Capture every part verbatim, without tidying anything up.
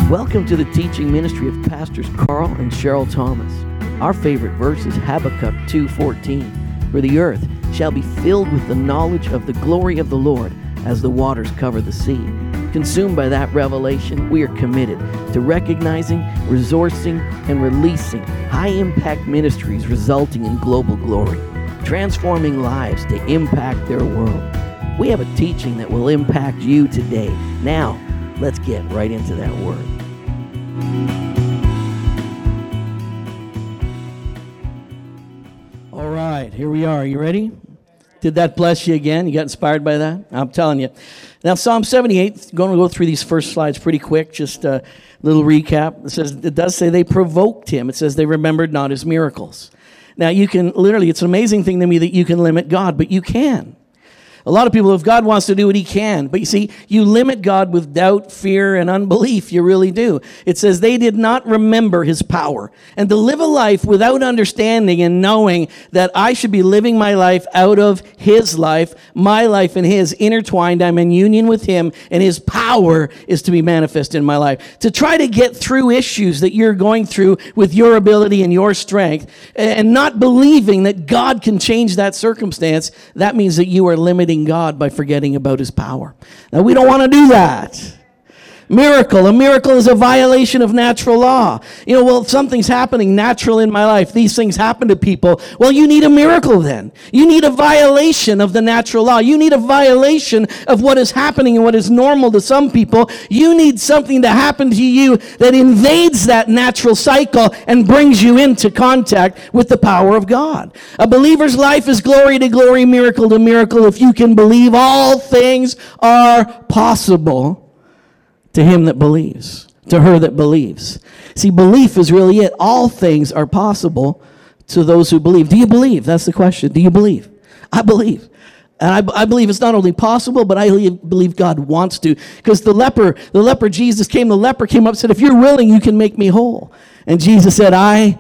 Welcome to the teaching ministry of Pastors Carl and Cheryl Thomas. Our favorite verse is Habakkuk two fourteen. For the earth shall be filled with the knowledge of the glory of the Lord as the waters cover the sea. Consumed by that revelation, we are committed to recognizing, resourcing, and releasing high-impact ministries resulting in global glory, transforming lives to impact their world. We have a teaching that will impact you today. Now, let's get right into that word. All right, here we are. You ready? Did that bless you again? You got inspired by that? I'm telling you. Now, Psalm seventy-eight, going to go through these first slides pretty quick, just a little recap. It says, it does say they provoked him. It says they remembered not his miracles. Now, you can literally, it's an amazing thing to me that you can limit God, but you can. A lot of people, if God wants to do it, he can. But you see, you limit God with doubt, fear, and unbelief. You really do. It says they did not remember his power. And to live a life without understanding and knowing that I should be living my life out of his life, my life and his intertwined, I'm in union with him, and his power is to be manifest in my life. To try to get through issues that you're going through with your ability and your strength, and not believing that God can change that circumstance, that means that you are limiting God by forgetting about his power. Now, we don't want to do that. Miracle. A miracle is a violation of natural law. You know, well, something's happening natural in my life. These things happen to people. Well, you need a miracle then. You need a violation of the natural law. You need a violation of what is happening and what is normal to some people. You need something to happen to you that invades that natural cycle and brings you into contact with the power of God. A believer's life is glory to glory, miracle to miracle. If you can believe, all things are possible to him that believes, to her that believes. See, belief is really it. All things are possible to those who believe. Do you believe? That's the question. Do you believe? I believe. And I, I believe it's not only possible, but I believe God wants to. Because the leper, the leper, Jesus came, the leper came up and said, if you're willing, you can make me whole. And Jesus said, I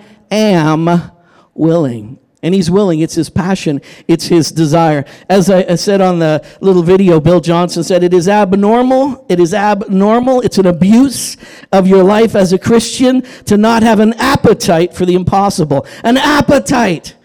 am willing. And he's willing. It's his passion. It's his desire. As I said on the little video, Bill Johnson said, it is abnormal. It is abnormal. It's an abuse of your life as a Christian to not have an appetite for the impossible. An appetite.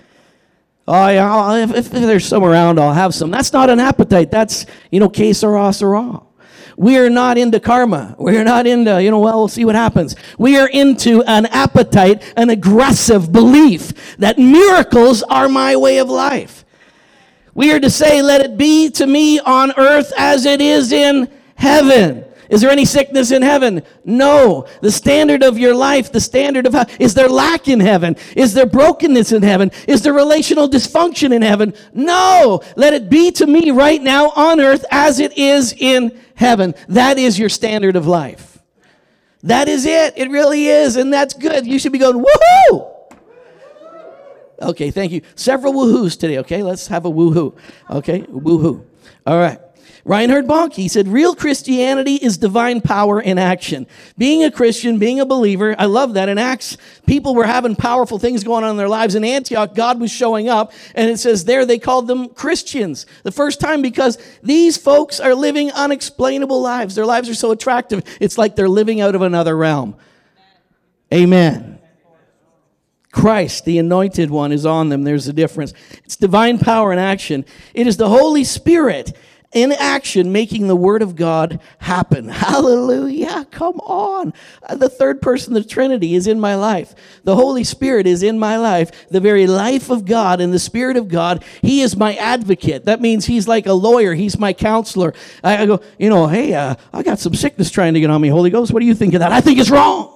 Oh, yeah, if, if there's some around, I'll have some. That's not an appetite. That's, you know, que sera, sera. We are not into karma. We are not into, you know, well, we'll see what happens. We are into an appetite, an aggressive belief that miracles are my way of life. We are to say, let it be to me on earth as it is in heaven. Is there any sickness in heaven? No. The standard of your life, the standard of how, is there lack in heaven? Is there brokenness in heaven? Is there relational dysfunction in heaven? No. Let it be to me right now on earth as it is in heaven. That is your standard of life. That is it. It really is. And that's good. You should be going, woohoo! Okay, thank you. Several woohoos today, okay? Let's have a woohoo. Okay, woohoo. All right. Reinhard Bonnke said, real Christianity is divine power in action. Being a Christian, being a believer, I love that. In Acts, people were having powerful things going on in their lives. In Antioch, God was showing up, and it says there they called them Christians. The first time, because these folks are living unexplainable lives. Their lives are so attractive, it's like they're living out of another realm. Amen. Christ, the anointed one, is on them. There's a difference. It's divine power in action. It is the Holy Spirit in action, making the Word of God happen. Hallelujah. Come on. The third person of the Trinity is in my life. The Holy Spirit is in my life. The very life of God and the Spirit of God. He is my advocate. That means he's like a lawyer. He's my counselor. I, I go, you know, hey, uh, I got some sickness trying to get on me. Holy Ghost, what do you think of that? I think it's wrong.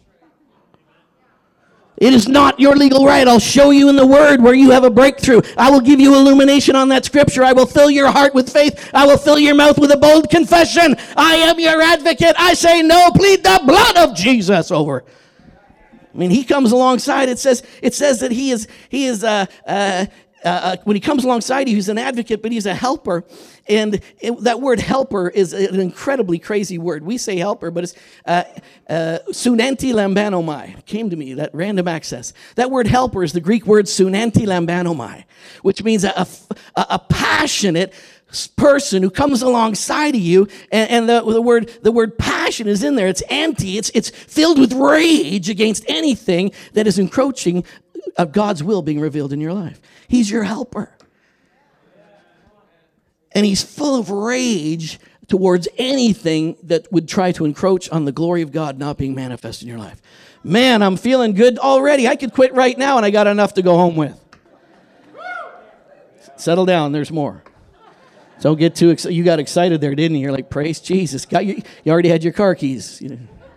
It is not your legal right. I'll show you in the Word where you have a breakthrough. I will give you illumination on that scripture. I will fill your heart with faith. I will fill your mouth with a bold confession. I am your advocate. I say no. Plead the blood of Jesus over. I mean, he comes alongside. It says it says that he is he is uh, uh, uh, when he comes alongside you, he's an advocate, but he's a helper. And it, that word helper is an incredibly crazy word. We say helper, but it's uh, uh, sunanti lambanomai. Came to me, that random access. That word helper is the Greek word sunanti lambanomai, which means a, a, a passionate, person who comes alongside of you, and, and the, the word the word passion is in there. It's anti. It's it's filled with rage against anything that is encroaching of God's will being revealed in your life. He's your helper. And he's full of rage towards anything that would try to encroach on the glory of God not being manifest in your life. Man, I'm feeling good already. I could quit right now and I got enough to go home with. Settle down, there's more. Don't get too excited. You got excited there, didn't you? You're like, praise Jesus. Got you, you already had your car keys. You know.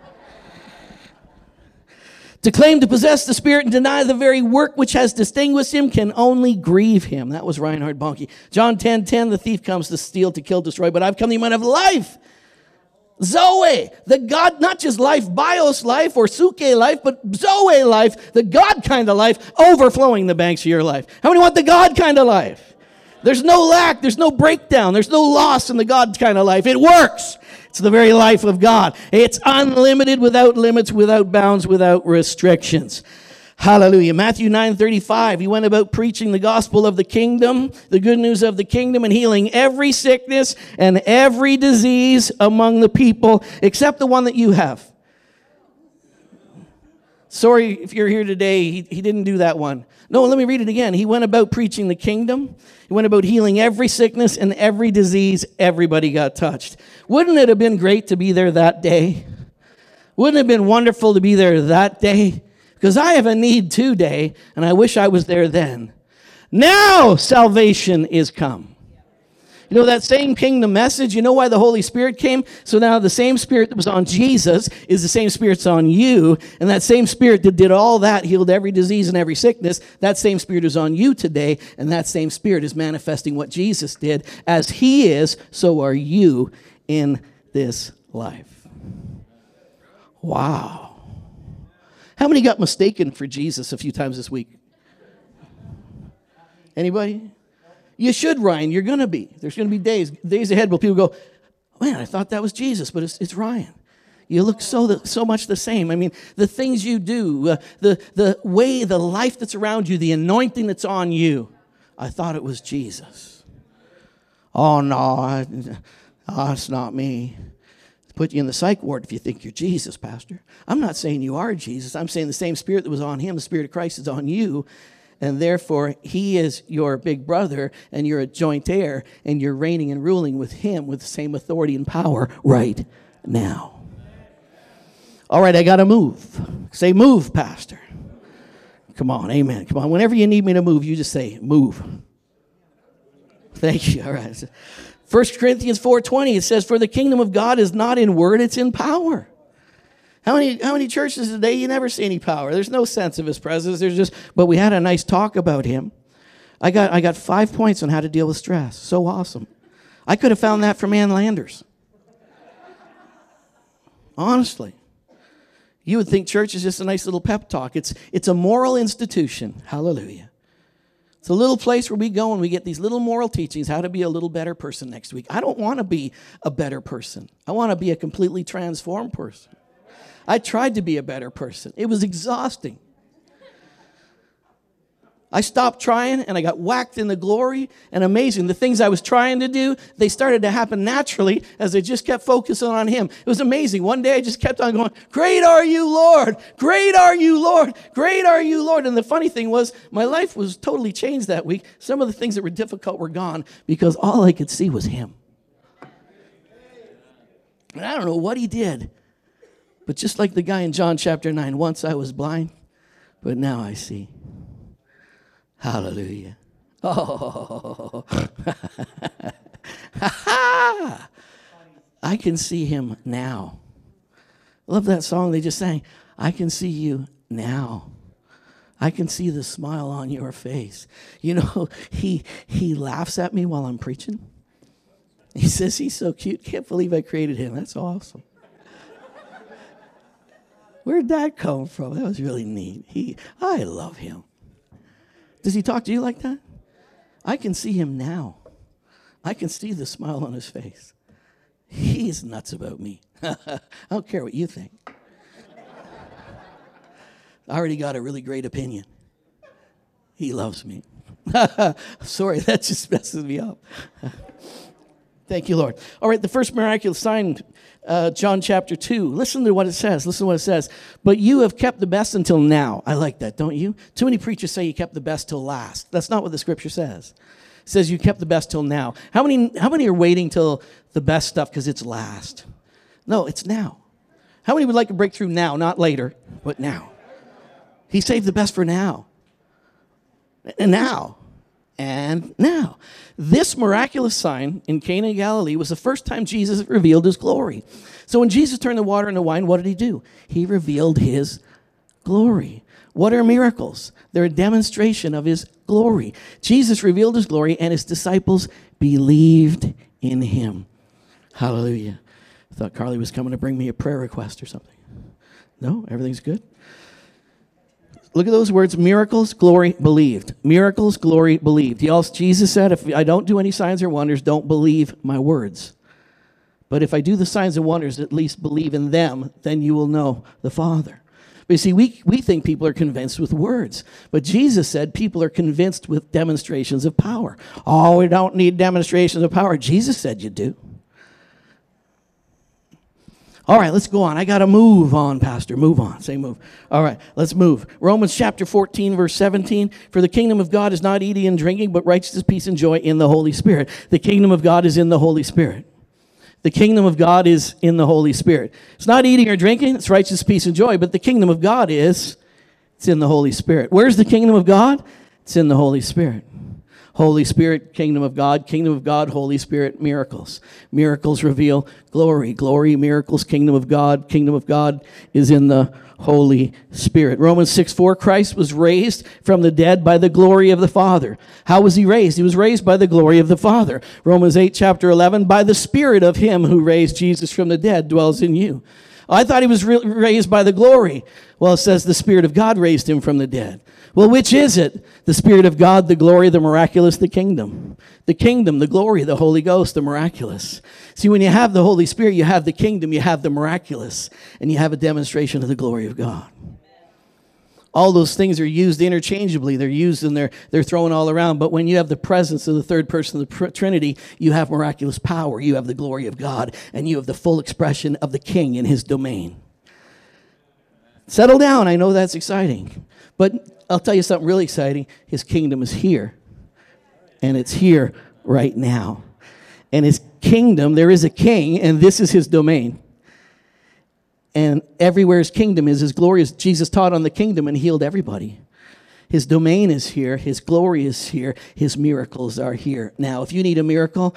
To claim to possess the Spirit and deny the very work which has distinguished him can only grieve him. That was Reinhard Bonnke. John ten ten, the thief comes to steal, to kill, destroy, but I've come that you might have life. Zoe, the God, not just life, bios life or suke life, but Zoe life, the God kind of life, overflowing the banks of your life. How many want the God kind of life? There's no lack, there's no breakdown, there's no loss in the God kind of life. It works. It's the very life of God. It's unlimited, without limits, without bounds, without restrictions. Hallelujah. Matthew nine thirty-five, he went about preaching the gospel of the kingdom, the good news of the kingdom, and healing every sickness and every disease among the people, except the one that you have. Sorry if you're here today, he, he didn't do that one. No, let me read it again. He went about preaching the kingdom. He went about healing every sickness and every disease. Everybody got touched. Wouldn't it have been great to be there that day? Wouldn't it have been wonderful to be there that day? Because I have a need today, and I wish I was there then. Now salvation is come. You know, that same kingdom message, you know why the Holy Spirit came? So now the same Spirit that was on Jesus is the same Spirit that's on you. And that same Spirit that did all that, healed every disease and every sickness, that same Spirit is on you today. And that same Spirit is manifesting what Jesus did. As he is, so are you in this life. Wow. How many got mistaken for Jesus a few times this week? Anybody? You should, Ryan. You're going to be. There's going to be days days ahead where people go, man, I thought that was Jesus, but it's, it's Ryan. You look so so much the same. I mean, the things you do, uh, the, the way, the life that's around you, the anointing that's on you. I thought it was Jesus. Oh, no, I, oh, it's not me. Put you in the psych ward if you think you're Jesus, Pastor. I'm not saying you are Jesus. I'm saying the same Spirit that was on him, the Spirit of Christ, is on you. And therefore, he is your big brother, and you're a joint heir, and you're reigning and ruling with him with the same authority and power right now. All right, I got to move. Say, move, Pastor. Come on, amen. Come on, whenever you need me to move, you just say, move. Thank you. All right. First Corinthians four twenty, it says, for the kingdom of God is not in word, it's in power. How many how many churches today you never see any power? There's no sense of his presence. There's just, but we had a nice talk about him. I got I got five points on how to deal with stress. So awesome. I could have found that from Ann Landers. Honestly. You would think church is just a nice little pep talk. It's it's a moral institution. Hallelujah. It's a little place where we go and we get these little moral teachings, how to be a little better person next week. I don't want to be a better person. I want to be a completely transformed person. I tried to be a better person. It was exhausting. I stopped trying and I got whacked in the glory, and amazing. The things I was trying to do, they started to happen naturally as I just kept focusing on him. It was amazing. One day I just kept on going, great are you, Lord. Great are you, Lord. Great are you, Lord. And the funny thing was, my life was totally changed that week. Some of the things that were difficult were gone because all I could see was him. And I don't know what he did. But just like the guy in John chapter nine, once I was blind, but now I see. Hallelujah. Oh. I can see him now. I love that song they just sang. I can see you now. I can see the smile on your face. You know, he he laughs at me while I'm preaching. He says he's so cute. Can't believe I created him. That's awesome. Where'd that come from? That was really neat. He, I love him. Does he talk to you like that? I can see him now. I can see the smile on his face. He's nuts about me. I don't care what you think. I already got a really great opinion. He loves me. Sorry, that just messes me up. Thank you, Lord. All right, the first miraculous sign, uh, John chapter two. Listen to what it says. Listen to what it says. But you have kept the best until now. I like that, don't you? Too many preachers say you kept the best till last. That's not what the scripture says. It says you kept the best till now. How many, how many are waiting till the best stuff because it's last? No, it's now. How many would like a breakthrough now? Not later, but now. He saved the best for now. And now. And now. This miraculous sign in Cana of Galilee was the first time Jesus revealed his glory. So when Jesus turned the water into wine, what did he do? He revealed his glory. What are miracles? They're a demonstration of his glory. Jesus revealed his glory, and his disciples believed in him. Hallelujah. I thought Carly was coming to bring me a prayer request or something. No? Everything's good? Look at those words, miracles, glory, believed. Miracles, glory, believed. He also, Jesus said, if I don't do any signs or wonders, don't believe my words. But if I do the signs and wonders, at least believe in them, then you will know the Father. But you see, we, we think people are convinced with words. But Jesus said people are convinced with demonstrations of power. Oh, we don't need demonstrations of power. Jesus said you do. All right, let's go on. I got to move on, Pastor. Move on. Say move. All right, let's move. Romans chapter fourteen, verse seventeen. For the kingdom of God is not eating and drinking, but righteousness, peace, and joy in the Holy Spirit. The kingdom of God is in the Holy Spirit. The kingdom of God is in the Holy Spirit. It's not eating or drinking. It's righteousness, peace, and joy. But the kingdom of God is, it's in the Holy Spirit. Where's the kingdom of God? It's in the Holy Spirit. Holy Spirit, kingdom of God, kingdom of God, Holy Spirit, miracles. Miracles reveal glory. Glory, miracles, kingdom of God. Kingdom of God is in the Holy Spirit. Romans six four, Christ was raised from the dead by the glory of the Father. How was he raised? He was raised by the glory of the Father. Romans eight chapter eleven, by the Spirit of him who raised Jesus from the dead dwells in you. I thought he was re- raised by the glory. Well, it says the Spirit of God raised him from the dead. Well, which is it? The Spirit of God, the glory, the miraculous, the kingdom. The kingdom, the glory, the Holy Ghost, the miraculous. See, when you have the Holy Spirit, you have the kingdom, you have the miraculous, and you have a demonstration of the glory of God. All those things are used interchangeably. They're used and they're, they're thrown all around. But when you have the presence of the third person of the Trinity, you have miraculous power. You have the glory of God, and you have the full expression of the King in his domain. Settle down. I know that's exciting. But I'll tell you something really exciting. His kingdom is here. And it's here right now. And his kingdom, there is a king, and this is his domain. And everywhere his kingdom is, his glory is. Jesus taught on the kingdom and healed everybody. His domain is here. His glory is here. His miracles are here. Now, if you need a miracle,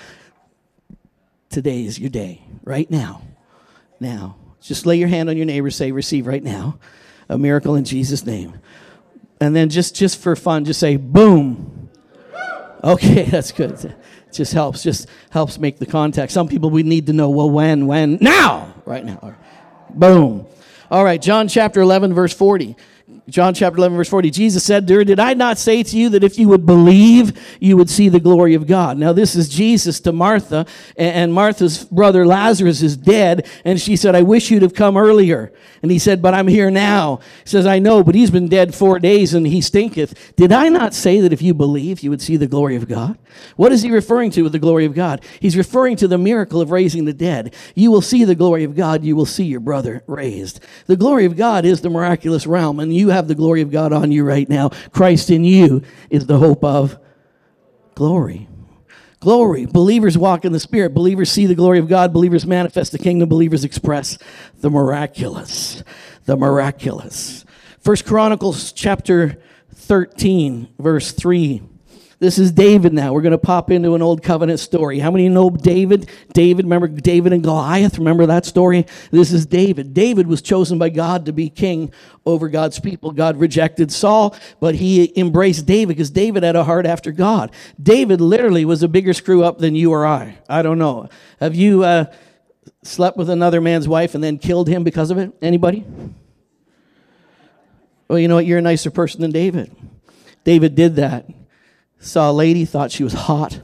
today is your day. Right now. Now. Just lay your hand on your neighbor, say, receive right now. A miracle in Jesus' name. And then just, just for fun, just say, boom. Okay, that's good. It just helps. Just helps make the contact. Some people we need to know, well, when, when? Now! Right now. Boom. All right, John chapter eleven, verse forty. John chapter eleven, verse forty. Jesus said to her, did I not say to you that if you would believe, you would see the glory of God? Now, this is Jesus to Martha, and Martha's brother Lazarus is dead, and she said, I wish you'd have come earlier. And he said, but I'm here now. He says, I know, but he's been dead four days, and he stinketh. Did I not say that if you believe, you would see the glory of God? What is he referring to with the glory of God? He's referring to the miracle of raising the dead. You will see the glory of God. You will see your brother raised. The glory of God is the miraculous realm, and you have the glory of God on you right now. Christ in you is the hope of glory. Glory. Believers walk in the Spirit. Believers see the glory of God. Believers manifest the kingdom. Believers express the miraculous. The miraculous. First Chronicles chapter thirteen, verse three. This is David now. We're going to pop into an old covenant story. How many know David? David, remember David and Goliath? Remember that story? This is David. David was chosen by God to be king over God's people. God rejected Saul, but he embraced David because David had a heart after God. David literally was a bigger screw up than you or I. I don't know. Have you uh, slept with another man's wife and then killed him because of it? Anybody? Well, you know what? You're a nicer person than David. David did that. Saw a lady, thought she was hot.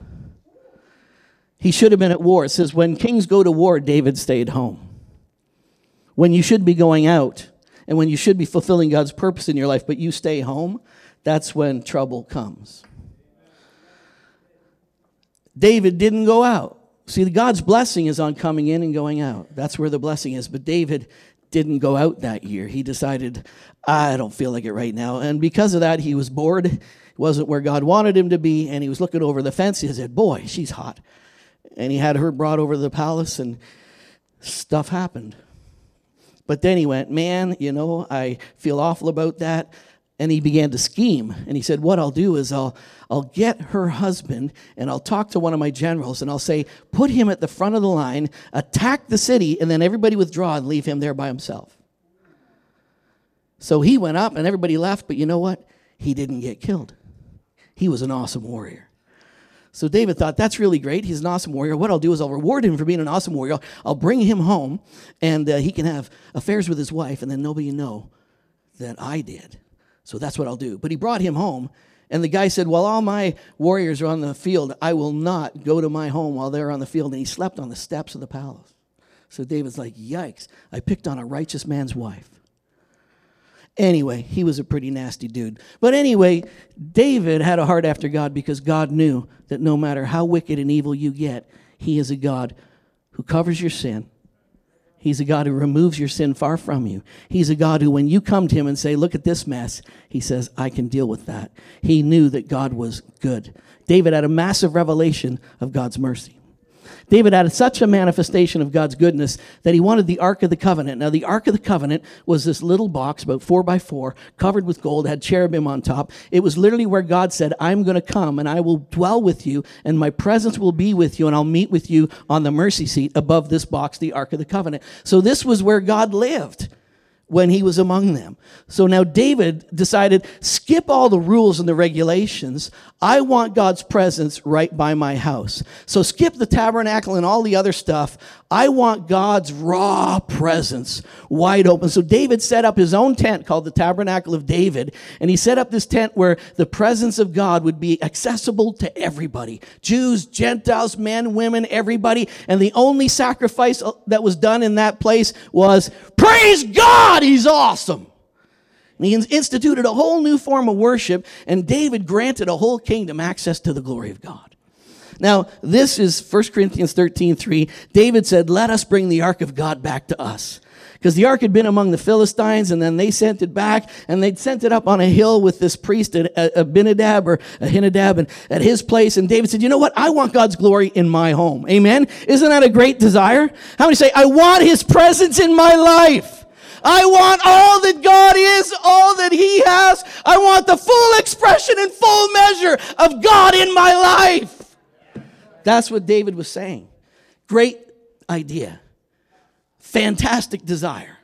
He should have been at war. It says, when kings go to war, David stayed home. When you should be going out, and when you should be fulfilling God's purpose in your life, but you stay home, that's when trouble comes. David didn't go out. See, God's blessing is on coming in and going out. That's where the blessing is. But David didn't go out that year. He decided, I don't feel like it right now. And because of that, he was bored. It wasn't where God wanted him to be. And he was looking over the fence. He said, boy, she's hot. And he had her brought over to the palace, and stuff happened. But then he went, man, you know, I feel awful about that. And he began to scheme. And he said, what I'll do is I'll I'll get her husband, and I'll talk to one of my generals, and I'll say, put him at the front of the line, attack the city, and then everybody withdraw and leave him there by himself. So he went up, and everybody left. But you know what? He didn't get killed. He was an awesome warrior. So David thought, that's really great. He's an awesome warrior. What I'll do is I'll reward him for being an awesome warrior. I'll bring him home, and uh, he can have affairs with his wife, and then nobody will know that I did. So that's what I'll do. But he brought him home, and the guy said, while all my warriors are on the field, I will not go to my home while they're on the field. And he slept on the steps of the palace. So David's like, yikes, I picked on a righteous man's wife. Anyway, he was a pretty nasty dude. But anyway, David had a heart after God because God knew that no matter how wicked and evil you get, he is a God who covers your sin. He's a God who removes your sin far from you. He's a God who, when you come to him and say, look at this mess, he says, I can deal with that. He knew that God was good. David had a massive revelation of God's mercy. David had such a manifestation of God's goodness that he wanted the Ark of the Covenant. Now, the Ark of the Covenant was this little box, about four by four, covered with gold, had cherubim on top. It was literally where God said, I'm going to come and I will dwell with you, and my presence will be with you, and I'll meet with you on the mercy seat above this box, the Ark of the Covenant. So this was where God lived when he was among them. So now David decided, skip all the rules and the regulations. I want God's presence right by my house. So skip the tabernacle and all the other stuff. I want God's raw presence wide open. So David set up his own tent called the Tabernacle of David. And he set up this tent where the presence of God would be accessible to everybody. Jews, Gentiles, men, women, everybody. And the only sacrifice that was done in that place was, praise God, he's awesome. And he instituted a whole new form of worship, and David granted a whole kingdom access to the glory of God. Now, this is First Corinthians thirteen three. David said, let us bring the ark of God back to us. Because the ark had been among the Philistines, and then they sent it back, and they'd sent it up on a hill with this priest, Abinadab or Ahinadab, and at his place. And David said, you know what? I want God's glory in my home. Amen? Isn't that a great desire? How many say, I want his presence in my life? I want all that God is, all that he has. I want the full expression and full measure of God in my life. That's what David was saying. Great idea. Fantastic desire.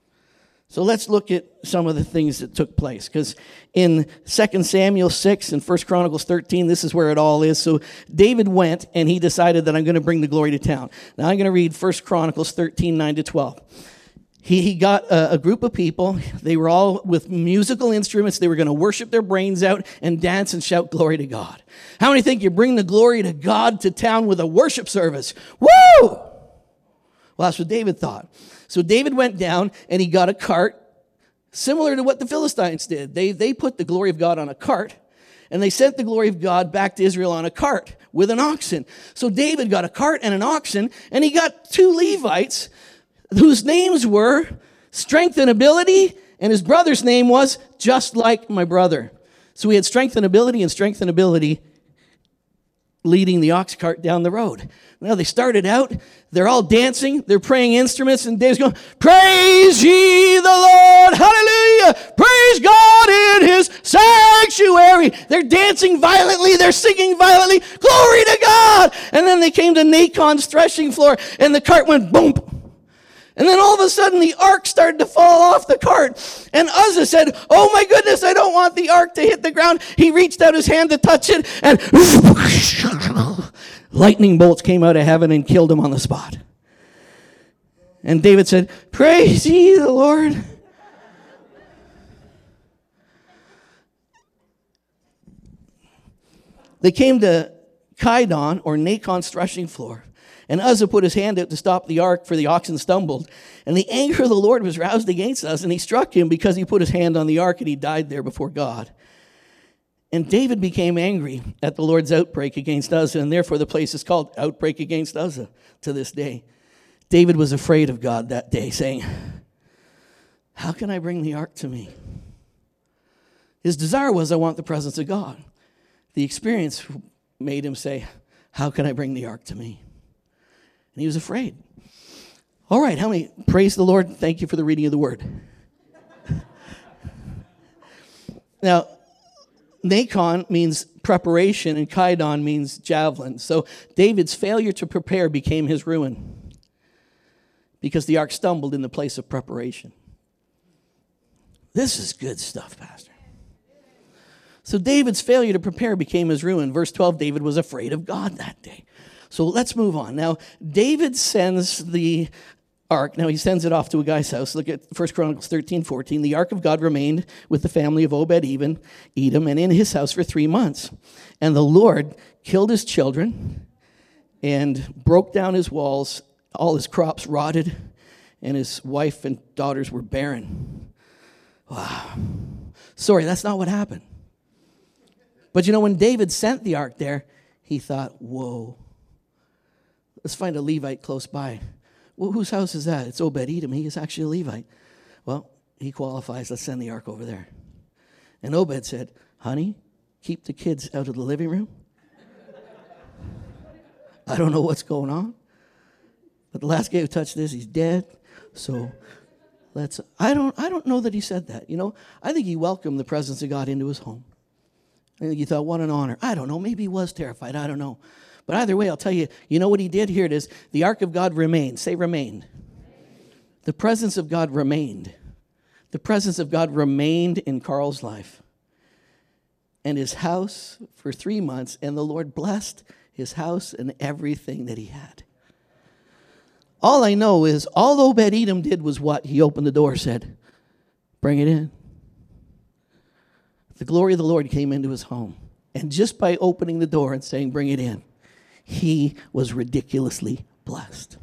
So let's look at some of the things that took place. Because in Second Samuel six and First Chronicles thirteen, this is where it all is. So David went and he decided that I'm going to bring the glory to town. Now I'm going to read First Chronicles thirteen, nine to twelve. He, he got a, a group of people. They were all with musical instruments. They were going to worship their brains out and dance and shout glory to God. How many think you bring the glory to God to town with a worship service? Woo! Well, that's what David thought. So David went down and he got a cart, similar to what the Philistines did. They, they put the glory of God on a cart, and they sent the glory of God back to Israel on a cart with an oxen. So David got a cart and an oxen, and he got two Levites whose names were Strength and Ability, and his brother's name was Just Like My Brother. So we had Strength and Ability and Strength and Ability leading the ox cart down the road. Now they started out, they're all dancing, they're playing instruments, and David's going, praise ye the Lord, hallelujah, praise God in his sanctuary. They're dancing violently, they're singing violently, glory to God. And then they came to Nacon's threshing floor, and the cart went boom. And then all of a sudden, the ark started to fall off the cart. And Uzzah said, oh my goodness, I don't want the ark to hit the ground. He reached out his hand to touch it, and lightning bolts came out of heaven and killed him on the spot. And David said, praise ye the Lord. They came to Chidon, or Nacon's threshing floor. And Uzzah put his hand out to stop the ark, for the oxen stumbled. And the anger of the Lord was roused against us, and he struck him because he put his hand on the ark, and he died there before God. And David became angry at the Lord's outbreak against Uzzah, and therefore the place is called Outbreak Against Uzzah to this day. David was afraid of God that day, saying, how can I bring the ark to me? His desire was, I want the presence of God. The experience made him say, how can I bring the ark to me? And he was afraid. All right, how many? Praise the Lord. Thank you for the reading of the word. Now, Nachon means preparation, and Chidon means javelin. So David's failure to prepare became his ruin because the ark stumbled in the place of preparation. This is good stuff, Pastor. So David's failure to prepare became his ruin. Verse twelve, David was afraid of God that day. So let's move on. Now, David sends the ark. Now, he sends it off to a guy's house. Look at First Chronicles thirteen, fourteen. The ark of God remained with the family of Obed-Edom, Edom, and in his house for three months. And the Lord killed his children and broke down his walls. All his crops rotted, and his wife and daughters were barren. Wow. Sorry, that's not what happened. But you know, when David sent the ark there, he thought, whoa, let's find a Levite close by. Well, whose house is that? It's Obed-Edom. He is actually a Levite. Well, he qualifies. Let's send the ark over there. And Obed said, honey, keep the kids out of the living room. I don't know what's going on. But the last guy who touched this, he's dead. So let's, I don't, I don't know that he said that. You know, I think he welcomed the presence of God into his home. I think he thought, what an honor. I don't know. Maybe he was terrified. I don't know. But either way, I'll tell you, you know what he did? Here it is. The ark of God remained. Say remained. The presence of God remained. The presence of God remained in Carl's life and his house for three months, and the Lord blessed his house and everything that he had. All I know is all Obed-Edom did was what? He opened the door, said, bring it in. The glory of the Lord came into his home. And just by opening the door and saying, bring it in, he was ridiculously blessed.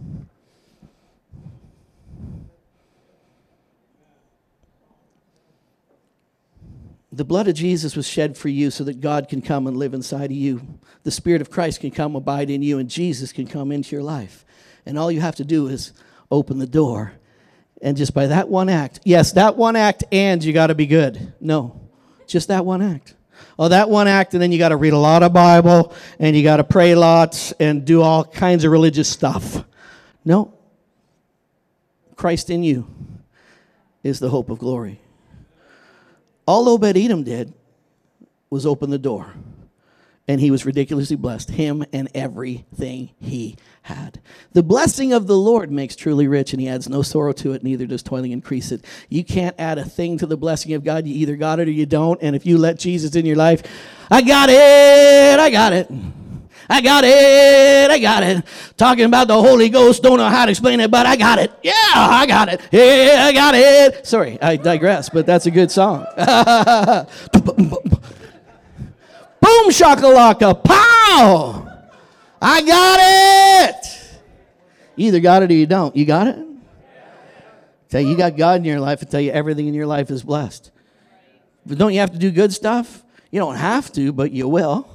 The blood of Jesus was shed for you so that God can come and live inside of you. The Spirit of Christ can come abide in you, and Jesus can come into your life. And all you have to do is open the door. And just by that one act, yes, that one act, and you got to be good. No. Just that one act. Oh, that one act, and then you got to read a lot of Bible, and you got to pray lots, and do all kinds of religious stuff. No. Christ in you is the hope of glory. All Obed-Edom did was open the door, and he was ridiculously blessed, him and everything he had. The blessing of the Lord makes truly rich, and he adds no sorrow to it, neither does toiling increase it. You can't add a thing to the blessing of God. You either got it or you don't, and if you let Jesus in your life, I got it, I got it. I got it, I got it. Talking about the Holy Ghost, don't know how to explain it, but I got it. Yeah, I got it. Yeah, I got it. Sorry, I digress, but that's a good song. Boom shakalaka, pow! I got it! You either got it or you don't. You got it? Tell you, you got God in your life, I tell you everything in your life is blessed. But don't you have to do good stuff? You don't have to, but you will.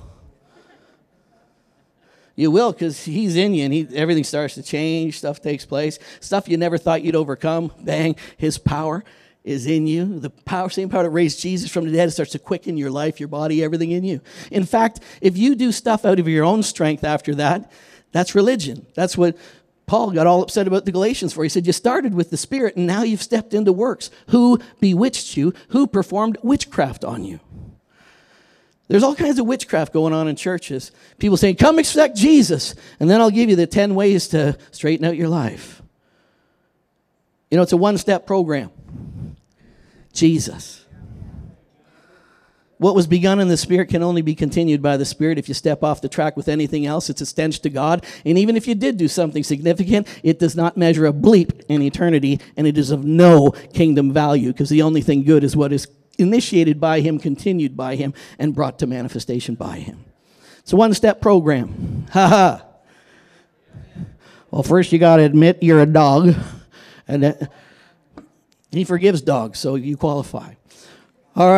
You will, because he's in you, and he, everything starts to change. Stuff takes place. Stuff you never thought you'd overcome. Bang, his power is in you. The power, same power that raised Jesus from the dead starts to quicken your life, your body, everything in you. In fact, if you do stuff out of your own strength after that, that's religion. That's what Paul got all upset about the Galatians for. He said, you started with the Spirit, and now you've stepped into works. Who bewitched you? Who performed witchcraft on you? There's all kinds of witchcraft going on in churches. People saying, come accept Jesus, and then I'll give you the ten ways to straighten out your life. You know, it's a one-step program. Jesus. What was begun in the Spirit can only be continued by the Spirit. If you step off the track with anything else, it's a stench to God. And even if you did do something significant, it does not measure a bleep in eternity, and it is of no kingdom value, because the only thing good is what is initiated by him, continued by him, and brought to manifestation by him. It's a one-step program. Ha ha. Well, first you got to admit you're a dog, and that, he forgives dogs, so you qualify. All right.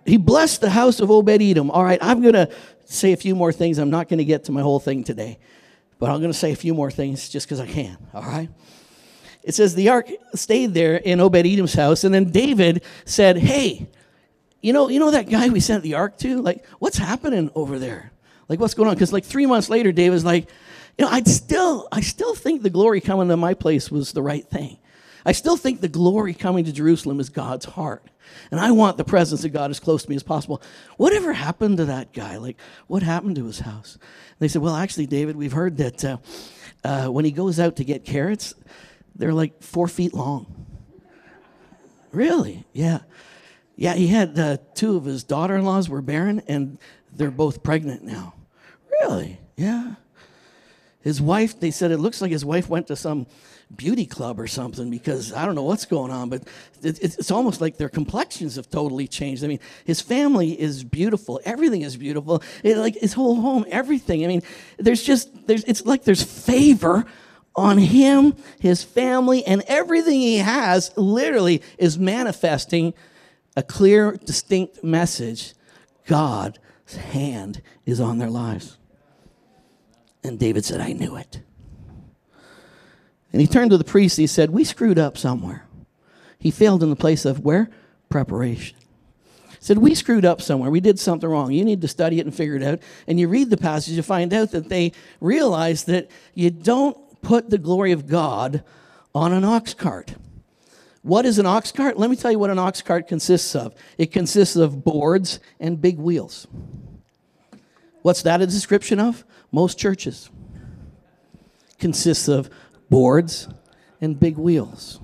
he blessed the house of Obed-Edom. All right, I'm going to say a few more things. I'm not going to get to my whole thing today, but I'm going to say a few more things just because I can, all right? It says the ark stayed there in Obed-Edom's house, and then David said, hey, you know, you know that guy we sent the ark to? Like, what's happening over there? Like, what's going on? Because like three months later, David's like, you know, I'd still, I still think the glory coming to my place was the right thing. I still think the glory coming to Jerusalem is God's heart. And I want the presence of God as close to me as possible. Whatever happened to that guy? Like, what happened to his house? And they said, well, actually, David, we've heard that uh, uh, when he goes out to get carrots, they're like four feet long. Really? Yeah. Yeah, he had uh, two of his daughter-in-laws were barren, and they're both pregnant now. Really? Yeah. His wife, they said it looks like his wife went to some beauty club or something, because I don't know what's going on, but it, it's almost like their complexions have totally changed. I mean, his family is beautiful. Everything is beautiful. It, like his whole home, everything. I mean, there's just, there's, it's like there's favor on him, his family, and everything he has literally is manifesting a clear, distinct message. God's hand is on their lives. And David said, I knew it. And he turned to the priest and he said, we screwed up somewhere. He failed in the place of where? Preparation. He said, we screwed up somewhere. We did something wrong. You need to study it and figure it out. And you read the passage, you find out that they realize that you don't put the glory of God on an ox cart. What is an ox cart? Let me tell you what an ox cart consists of. It consists of boards and big wheels. What's that a description of? Most churches consists of boards and big wheels.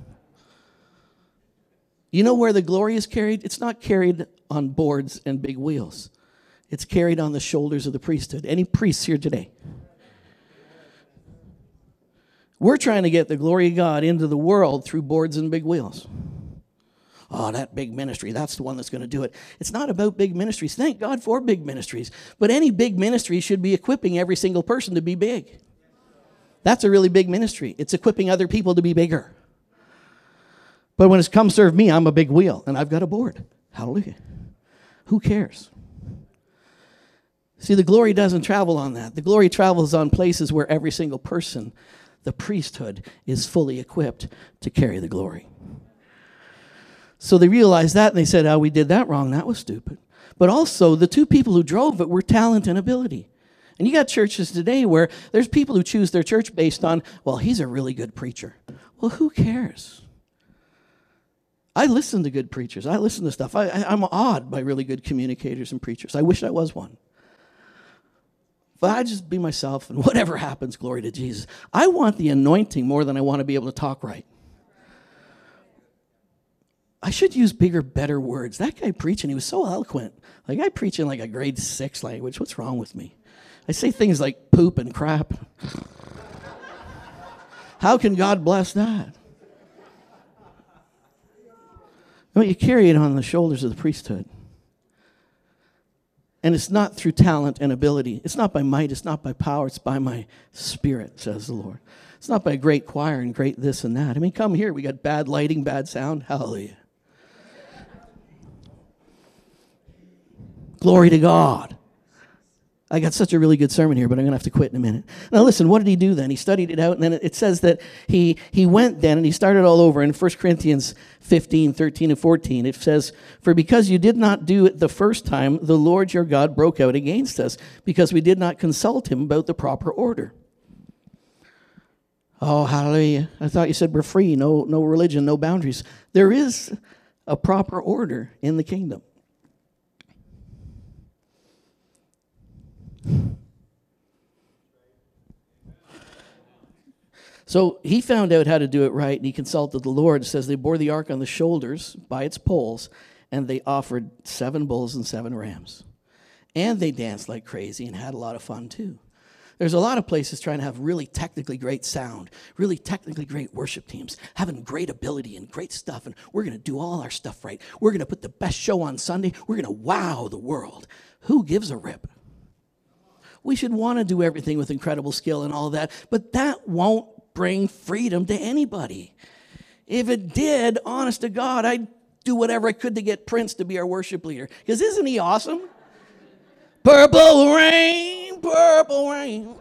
You know where the glory is carried? It's not carried on boards and big wheels. It's carried on the shoulders of the priesthood. Any priests here today? We're trying to get the glory of God into the world through boards and big wheels. Oh, that big ministry, that's the one that's going to do it. It's not about big ministries. Thank God for big ministries. But any big ministry should be equipping every single person to be big. That's a really big ministry. It's equipping other people to be bigger. But when it's come serve me, I'm a big wheel, and I've got a board. Hallelujah. Who cares? See, the glory doesn't travel on that. The glory travels on places where every single person, the priesthood, is fully equipped to carry the glory. So they realized that, and they said, oh, we did that wrong. That was stupid. But also, the two people who drove it were talent and ability. And you got churches today where there's people who choose their church based on, well, he's a really good preacher. Well, who cares? I listen to good preachers. I listen to stuff. I, I, I'm awed by really good communicators and preachers. I wish I was one. But I just be myself, and whatever happens, glory to Jesus. I want the anointing more than I want to be able to talk right. I should use bigger, better words. That guy preaching, he was so eloquent. Like, I preach in like a grade six language. What's wrong with me? I say things like poop and crap. How can God bless that? Well, you carry it on the shoulders of the priesthood. And it's not through talent and ability. It's not by might. It's not by power. It's by my spirit, says the Lord. It's not by great choir and great this and that. I mean, come here. We got bad lighting, bad sound. Hallelujah. Glory to God. I got such a really good sermon here, but I'm going to have to quit in a minute. Now listen, what did he do then? He studied it out, and then it says that he he went then, and he started all over. In First Corinthians fifteen, thirteen, and fourteen, it says, for because you did not do it the first time, the Lord your God broke out against us, because we did not consult him about the proper order. Oh, hallelujah. I thought you said we're free, no, no religion, no boundaries. There is a proper order in the kingdom. So he found out how to do it right, and he consulted the Lord. It says they bore the ark on the shoulders by its poles, and they offered seven bulls and seven rams. And they danced like crazy and had a lot of fun too. There's a lot of places trying to have really technically great sound, really technically great worship teams, having great ability and great stuff, and we're going to do all our stuff right. We're going to put the best show on Sunday. We're going to wow the world. Who gives a rip? We should want to do everything with incredible skill and all that, but that won't bring freedom to anybody. If it did, honest to God, I'd do whatever I could to get Prince to be our worship leader. Because isn't he awesome? Purple rain, purple rain.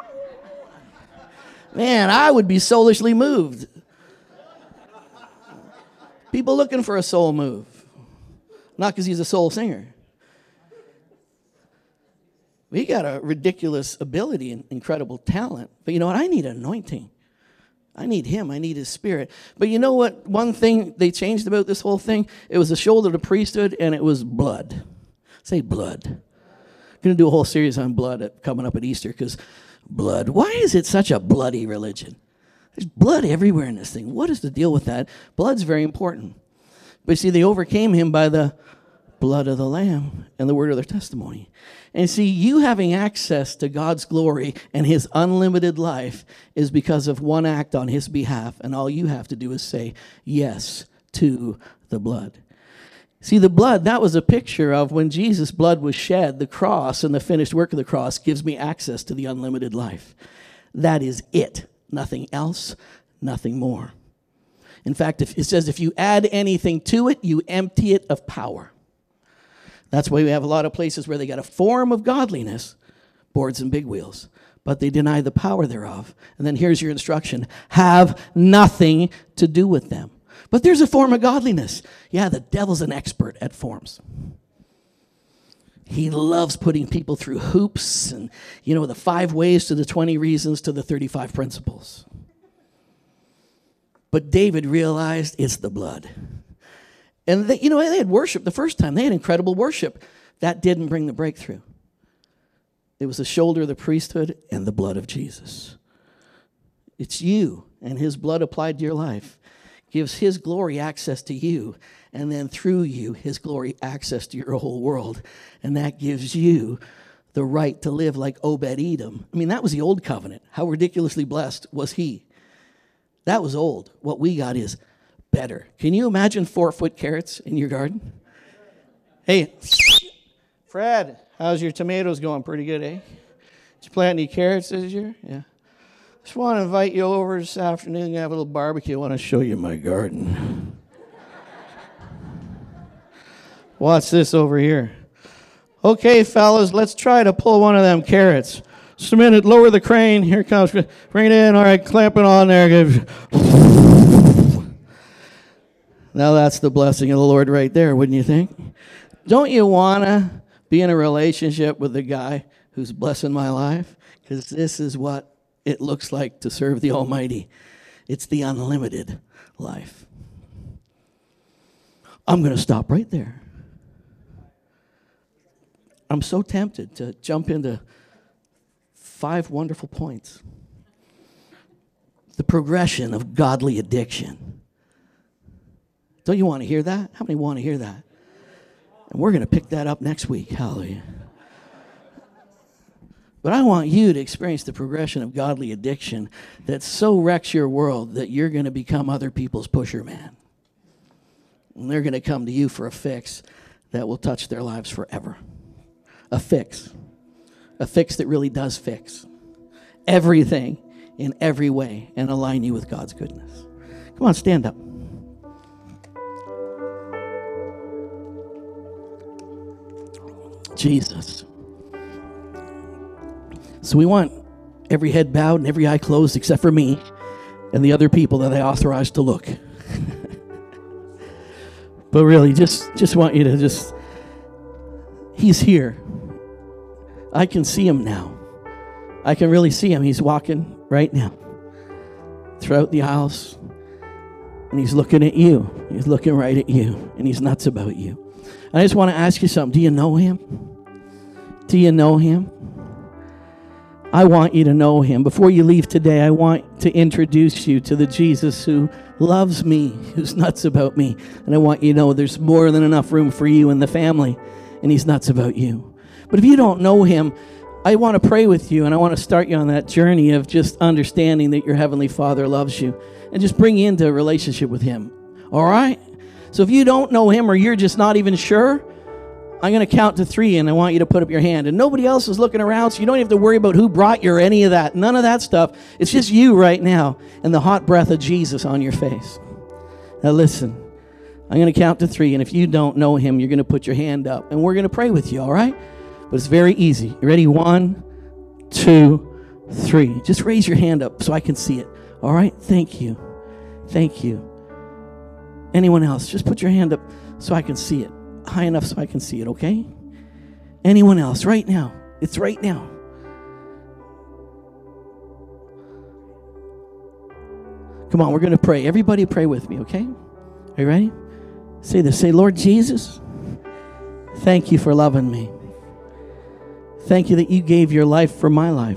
Man, I would be soulishly moved. People looking for a soul move. Not because he's a soul singer. We got a ridiculous ability and incredible talent. But you know what? I need anointing. I need him. I need his spirit. But you know what? One thing they changed about this whole thing, it was the shoulder of the priesthood, and it was blood. Say blood. I'm going to do a whole series on blood at, coming up at Easter, because blood. Why is it such a bloody religion? There's blood everywhere in this thing. What is the deal with that? Blood's very important. But you see, they overcame him by the blood of the Lamb and the word of their testimony. And see, you having access to God's glory and his unlimited life is because of one act on his behalf, and all you have to do is say yes to the blood. See, the blood, that was a picture of when Jesus' blood was shed, the cross and the finished work of the cross gives me access to the unlimited life. That is it. Nothing else, nothing more. In fact, if it says if you add anything to it, you empty it of power. That's why we have a lot of places where they got a form of godliness, boards and big wheels, but they deny the power thereof. And then here's your instruction. Have nothing to do with them. But there's a form of godliness. Yeah, the devil's an expert at forms. He loves putting people through hoops and, you know, the five ways to the twenty reasons to the thirty-five principles. But David realized it's the blood. And, they, you know, they had worship the first time. They had incredible worship. That didn't bring the breakthrough. It was the shoulder of the priesthood and the blood of Jesus. It's you and his blood applied to your life. Gives his glory access to you, and then through you, his glory access to your whole world. And that gives you the right to live like Obed-Edom. I mean, that was the old covenant. How ridiculously blessed was he? That was old. What we got is better. Can you imagine four-foot carrots in your garden? Hey, Fred, how's your tomatoes going? Pretty good, eh? Did you plant any carrots this year? Yeah. Just want to invite you over this afternoon and have a little barbecue. I want to show you my garden. Watch this over here. Okay, fellas, let's try to pull one of them carrots. Just a minute, lower the crane. Here it comes. Bring it in. All right, clamp it on there. Now that's the blessing of the Lord right there, wouldn't you think? Don't you want to be in a relationship with the guy who's blessing my life? Because this is what it looks like to serve the Almighty. It's the unlimited life. I'm going to stop right there. I'm so tempted to jump into five wonderful points. The progression of godly addiction. Don't you want to hear that? How many want to hear that? And we're going to pick that up next week. Hallelujah. But I want you to experience the progression of godly addiction that so wrecks your world that you're going to become other people's pusher man. And they're going to come to you for a fix that will touch their lives forever. A fix. A fix that really does fix everything in every way and align you with God's goodness. Come on, stand up. Jesus. So we want every head bowed and every eye closed except for me and the other people that I authorized to look. But really, just, just want you to just, he's here. I can see him now. I can really see him. He's walking right now throughout the aisles. And he's looking at you. He's looking right at you. And he's nuts about you. And I just want to ask you something. Do you know him? Do you know him? I want you to know him. Before you leave today, I want to introduce you to the Jesus who loves me, who's nuts about me. And I want you to know there's more than enough room for you in the family, and he's nuts about you. But if you don't know him, I want to pray with you, and I want to start you on that journey of just understanding that your Heavenly Father loves you, and just bring you into a relationship with him. All right? So if you don't know him or you're just not even sure, I'm going to count to three, and I want you to put up your hand. And nobody else is looking around, so you don't have to worry about who brought you or any of that. None of that stuff. It's just you right now and the hot breath of Jesus on your face. Now listen, I'm going to count to three, and if you don't know him, you're going to put your hand up, and we're going to pray with you, all right? But it's very easy. You ready? One, two, three. Just raise your hand up so I can see it, all right? Thank you. Thank you. Anyone else? Just put your hand up so I can see it, high enough so I can see it, okay? Anyone else? Right now. It's right now. Come on, we're going to pray. Everybody pray with me, okay? Are you ready? Say this. Say, Lord Jesus, thank you for loving me. Thank you that you gave your life for my life.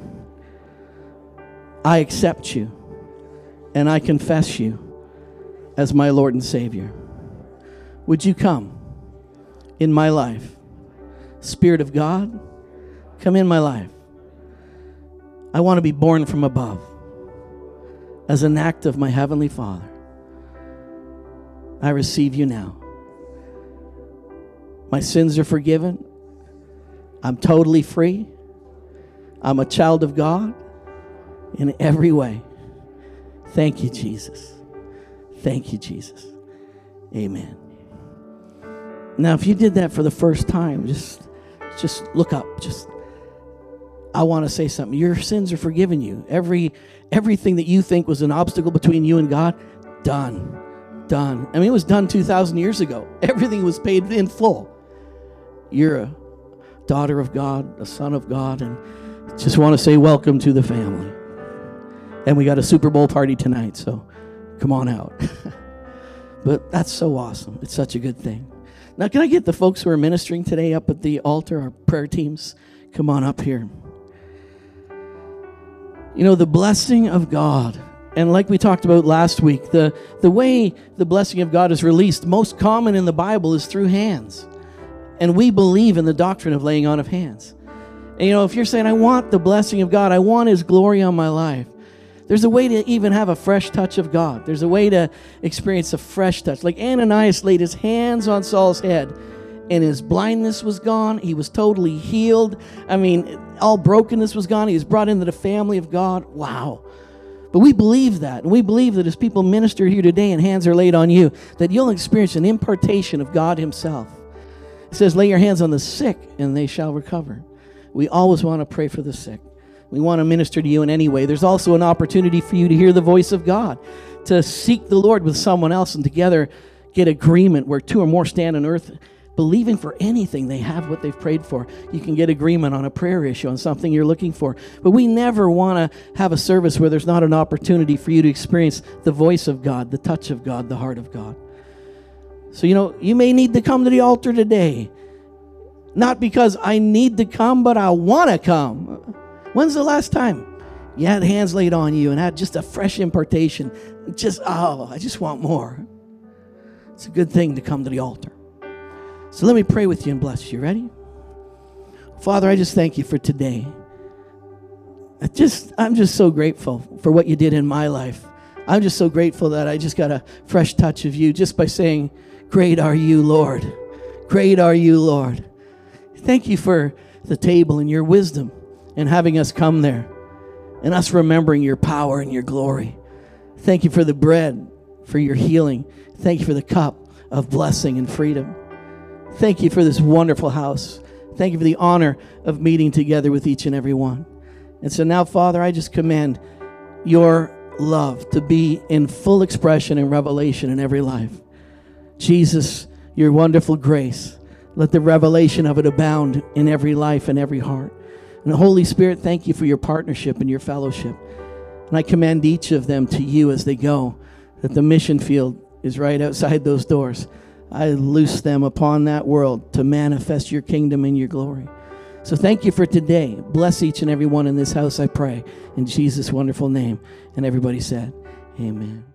I accept you, and I confess you as my Lord and Savior. Would you come in my life? Spirit of God, come in my life. I want to be born from above as an act of my Heavenly Father. I receive you now. My sins are forgiven. I'm totally free. I'm a child of God in every way. Thank you, Jesus. Thank you, Jesus. Amen. Now, if you did that for the first time, just, just look up. Just, I want to say something. Your sins are forgiven you. Every, everything that you think was an obstacle between you and God, done. Done. I mean, it was done two thousand years ago. Everything was paid in full. You're a daughter of God, a son of God, and just want to say welcome to the family. And we got a Super Bowl party tonight, so come on out. But that's so awesome. It's such a good thing. Now, can I get the folks who are ministering today up at the altar, our prayer teams? Come on up here. You know, the blessing of God, and like we talked about last week, the, the way the blessing of God is released, most common in the Bible, is through hands. And we believe in the doctrine of laying on of hands. And, you know, if you're saying, I want the blessing of God, I want His glory on my life, there's a way to even have a fresh touch of God. There's a way to experience a fresh touch. Like Ananias laid his hands on Saul's head, and his blindness was gone. He was totally healed. I mean, all brokenness was gone. He was brought into the family of God. Wow. But we believe that, and we believe that as people minister here today and hands are laid on you, that you'll experience an impartation of God Himself. It says, lay your hands on the sick, and they shall recover. We always want to pray for the sick. We want to minister to you in any way. There's also an opportunity for you to hear the voice of God, to seek the Lord with someone else, and together get agreement where two or more stand on earth, believing for anything. They have what they've prayed for. You can get agreement on a prayer issue, on something you're looking for. But we never want to have a service where there's not an opportunity for you to experience the voice of God, the touch of God, the heart of God. So, you know, you may need to come to the altar today. Not because I need to come, but I want to come. When's the last time you had hands laid on you and had just a fresh impartation? Just, oh, I just want more. It's a good thing to come to the altar. So let me pray with you and bless you. Ready? Father, I just thank you for today. I just, I'm just so grateful for what you did in my life. I'm just so grateful that I just got a fresh touch of you just by saying, great are you, Lord. Great are you, Lord. Thank you for the table and your wisdom and having us come there and us remembering your power and your glory. Thank you for the bread, for your healing. Thank you for the cup of blessing and freedom. Thank you for this wonderful house. Thank you for the honor of meeting together with each and every one. And so now, Father, I just command your love to be in full expression and revelation in every life. Jesus, your wonderful grace, let the revelation of it abound in every life and every heart. And the Holy Spirit, thank you for your partnership and your fellowship. And I commend each of them to you as they go, that the mission field is right outside those doors. I loose them upon that world to manifest your kingdom and your glory. So thank you for today. Bless each and every one in this house, I pray. In Jesus' wonderful name. And everybody said, amen.